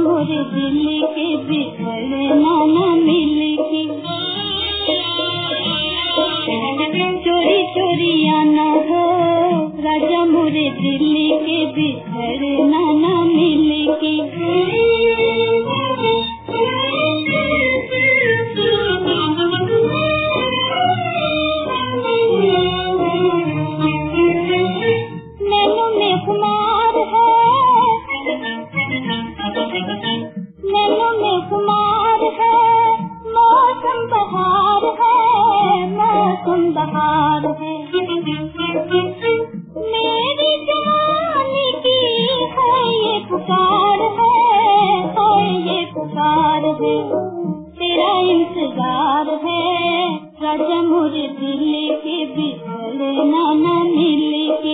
मोरे दिल के बिछड़ना न मिल के। चोरी चोरी आना हो राजा मोरे दिल के बिछड़ना न मिल के। नैनों में खुमार है, नैनों में खुमार है, मौसम बहार है, मौसम बहार है। मेरी जवानी की है ये पुकार है ये पुकार है। तेरा इंतजार है राजा मुझे दिल के बिछड़ना न मिल के।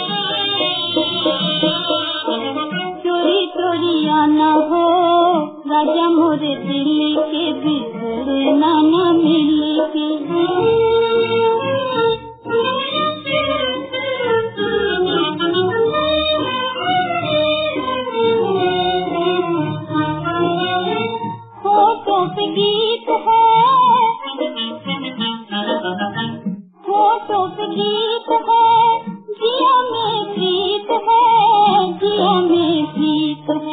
चोरी चोरी आना हो राजा मोरे दिल के बिछड़ना न मिल के। होठों पे गीत है, होठों पे गीत है, जिया में प्रीत है, जिया में प्रीत है।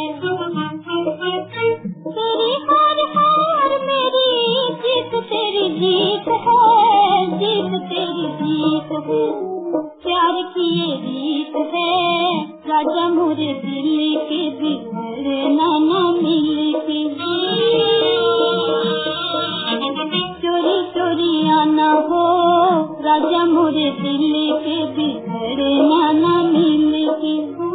तेरी हार हार मेरी जीत तेरी जीत है, जीत तेरी जीत है। प्यार की ये रीत है राजा मोरे दिल के बिछड़ना न मिल के। चोरी चोरी आना हो राजा मोरे दिल के बिछड़ना न मिल के।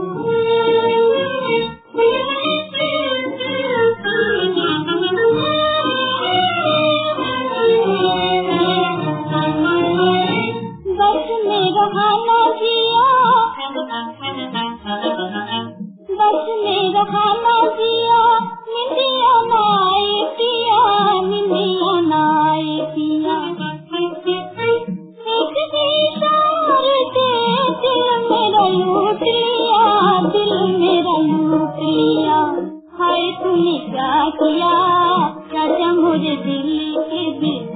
बस में रहा ना जिया, बस में रहा ना जिया, निंदिया ना आए पिया, निंदिया ना आए पिया। एक इशारे से दिल मेरा लूट लिया, दिल मेरा लूट लिया। हाय तूने क्या किया राजा मुझे दिल के